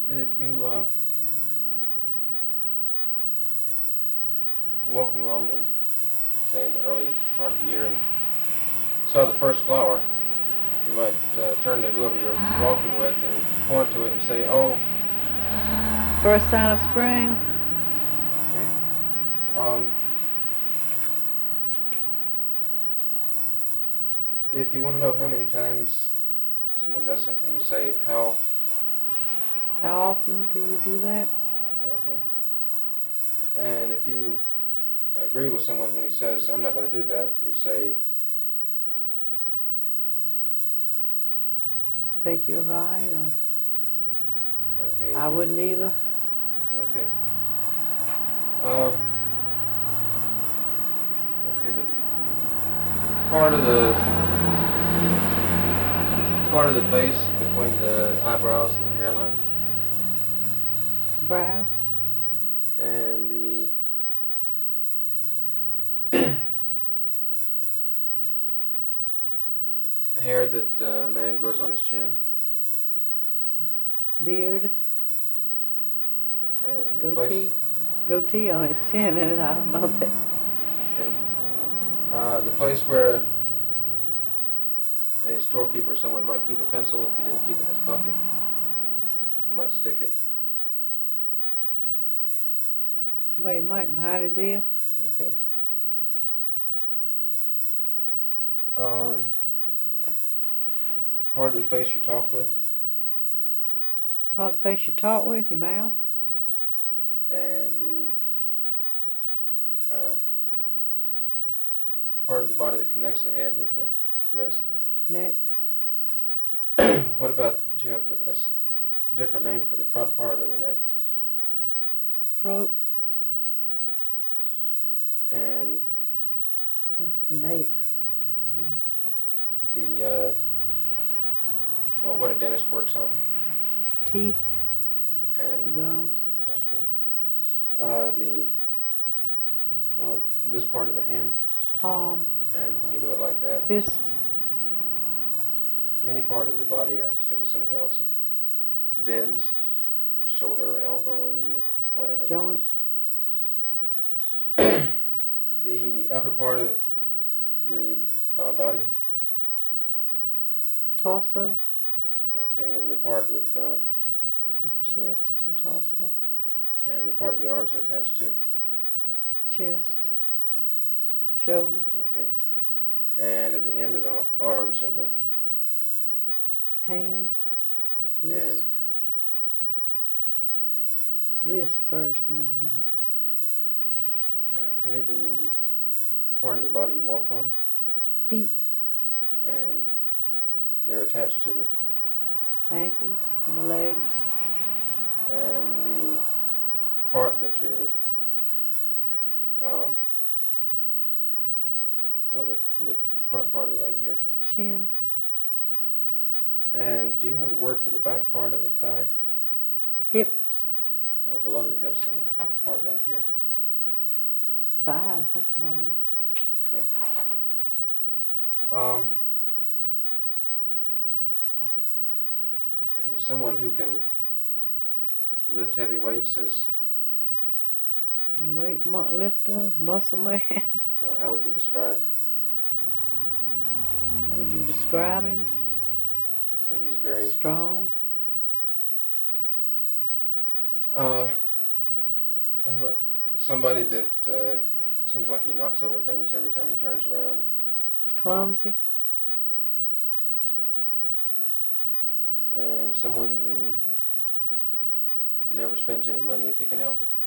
If you walking along in, say, in the early part of the year and saw the first flower, you might turn to whoever you're walking with and point to it and say, "Oh." First sign of spring. Okay. If you want to know how many times someone does something, you say, "How?" How often do you do that? Okay. And if you agree with someone when he says, "I'm not going to do that," you say, I think you're right, or "Okay." I wouldn't either. Okay. Um, okay. The part of the face between the eyebrows and the hairline, Brow. and the hair that man grows on his chin, Beard. and the place. Goatee. Goatee on his chin, and I don't know that. Okay. The place where a storekeeper, someone might keep a pencil if he didn't keep it in his pocket. He might stick it. Well, he might behind his ear. Okay. Um, part of the face you talk with, Part of the face you talk with, your mouth. and the part of the body that connects the head with the wrist. Neck. What about, do you have a different name for the front part of the neck? Throat. And That's the nape. the, well, what a dentist works on. Teeth. And, Gums. okay. Well, this part of the hand, Palm. and when you do it like that, Fist. any part of the body, or could be something else, it bends, shoulder, elbow, or knee, or whatever. Joint. The upper part of the body, Torso. okay, and the part with, Chest and torso. and the part the arms are attached to, Chest. Shoulders. okay, and at the end of the arms are the, Hands. Wrist. and Wrist first and then hands. okay, the part of the body you walk on, Feet. and they're attached to the, Ankles. And the legs. and the part that you, well, the front part of the leg here. Chin. And do you have a word for the back part of the thigh? Hips. Well, below the hips and the part down here. Thighs, I call them. Okay. Someone who can lift heavy weights is, Weight lifter, muscle man. how would you describe? How would you describe him? So he's very Strong. What about somebody that seems like he knocks over things every time he turns around? Clumsy. And someone who never spends any money if he can help it.